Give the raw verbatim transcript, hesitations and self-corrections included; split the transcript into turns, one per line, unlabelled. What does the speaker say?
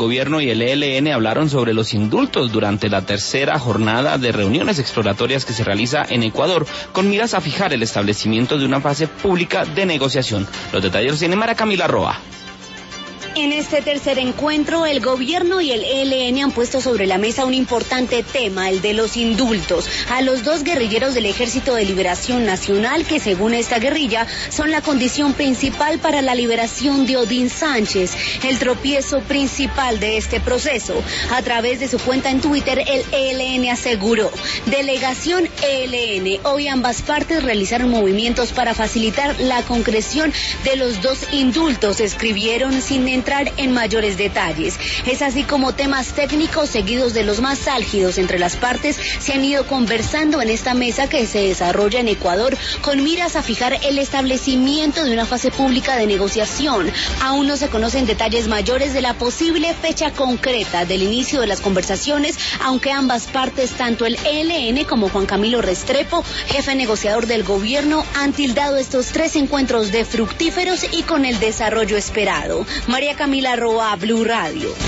gobierno y el E L N hablaron sobre los indultos durante la tercera jornada de reuniones exploratorias que se realiza en Ecuador, con miras a fijar el establecimiento de una fase pública de negociación. Los detalles los tiene Mara Camila Roa.
En este tercer encuentro, el gobierno y el E L N han puesto sobre la mesa un importante tema, el de los indultos, a los dos guerrilleros del Ejército de Liberación Nacional, que según esta guerrilla son la condición principal para la liberación de Odín Sánchez, el tropiezo principal de este proceso. A través de su cuenta en Twitter, el E L N aseguró: delegación E L N, hoy ambas partes realizaron movimientos para facilitar la concreción de los dos indultos, escribieron sin entrar en mayores detalles. Es así como temas técnicos seguidos de los más álgidos entre las partes se han ido conversando en esta mesa que se desarrolla en Ecuador con miras a fijar el establecimiento de una fase pública de negociación. Aún no se conocen detalles mayores de la posible fecha concreta del inicio de las conversaciones, aunque ambas partes, tanto el E L N como Juan Camilo Restrepo, jefe negociador del gobierno, han tildado estos tres encuentros de fructíferos y con el desarrollo esperado. María Camila Roa, Blue Radio.